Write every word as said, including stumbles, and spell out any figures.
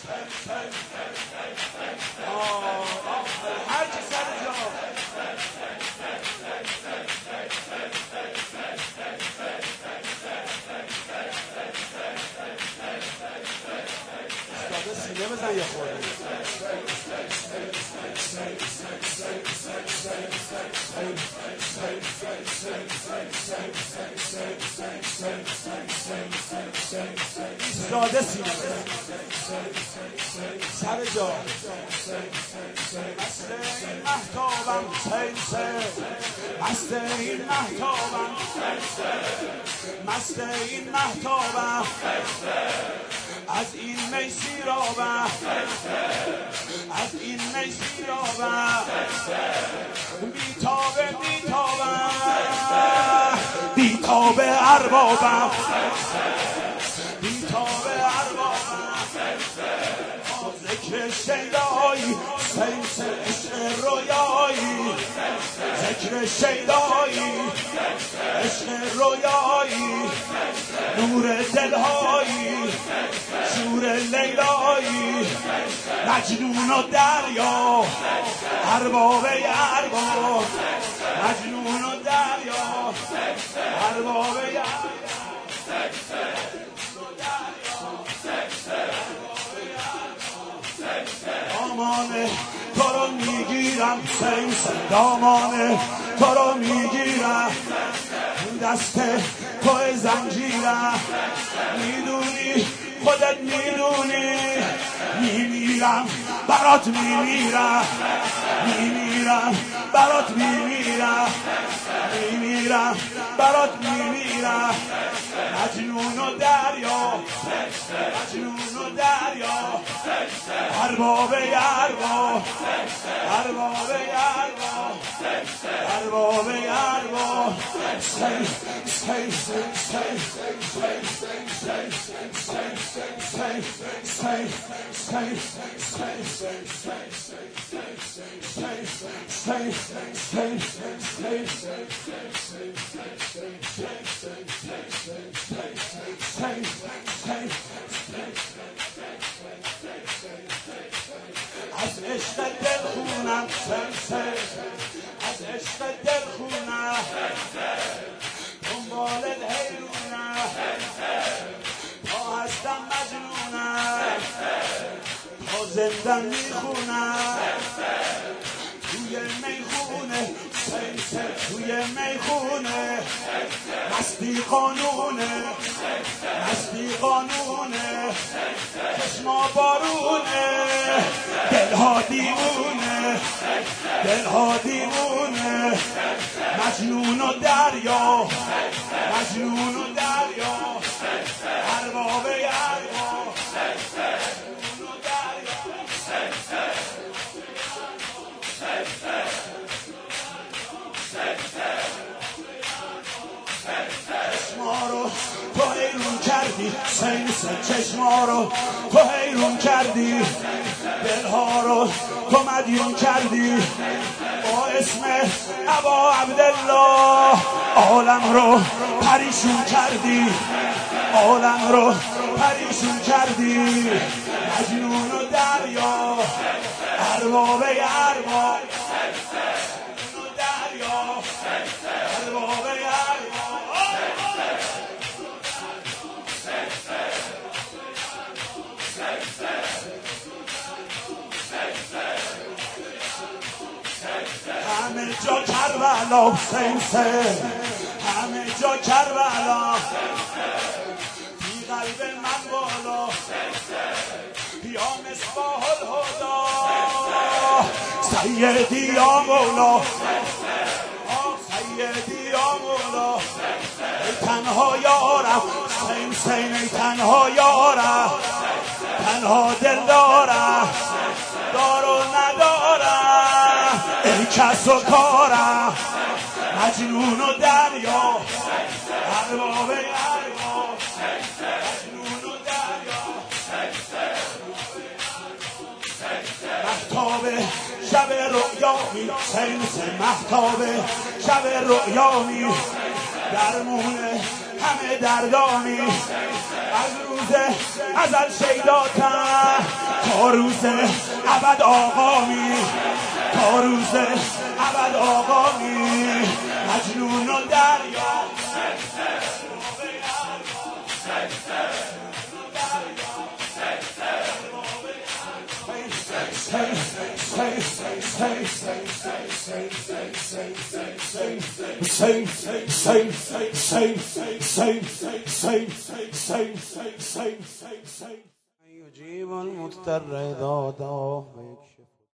هر کی سر جا استاد سینه بزن یه خورده استاد سینه سر جا مست این مهتابم سیسه مست این مهتابم مست این مهتابم از این می سیرابم از این می سیرابم بیتابه بیتابم بیتابه اربابم بیتابه اربابم ذکر شیدایی سیس عشق رویایی ذکر شیدایی عشق رویایی نور دلهایی شور لیلایی مجنون و دریا ارباب ارباب مجنون و دریا ارباب ارباب دامانه تو رو میگیرم سیس دامانه تو رو میگیرم دست تو زنجیرم میدونی خودت میدونی میمیرم برات میمیرم میمیرم برات میمیرم میمیرم برات میمیرم مجنون و دریا مجنون و دریا ارباب ارباب ارباب ارباب ارباب ارباب سی سی سی از عشق دل خونم از عشق دل خونم دنبال حیرونم تا هستم مجنونم تا زندم میخونم توی میخونه سیسه توی میخونه مستی قانونه مستی قانونه چشما بارونه دلها دیوونه دلها دیوونه مجنون و دریا مجنون و دریا ارباب ارباب مجنون و دریا چشما رو تو حیرون کردی سیس چشما رو تو حیرون کردی دلها رو تو مدیون کردی با اسم ابا عبدالله عالم رو پریشون کردی عالم رو پریشون کردی مجنون و دریا ارباب ارباب دریا ارباب ارباب همه جا کربلا سیسه همه جا کربلا بی قلب من بالا یا مصباح الهدا سیدی یا مولا سیدی یا مولا ای تنها یارم سین سین ای تنها یارم تنها دل دارم دار و ندارم ای کس و کارم مجنون و دریا ارباب ارباب مجنون و دریا مهتاب شب رؤیامی سیس مهتاب شب رؤیامی درمونه همه دردامی از روز ازل شیداتم تا روز ابد آقامی، تا روز ابد آقامی، مجنون و دریا يجيب المضطر إذا دعاه.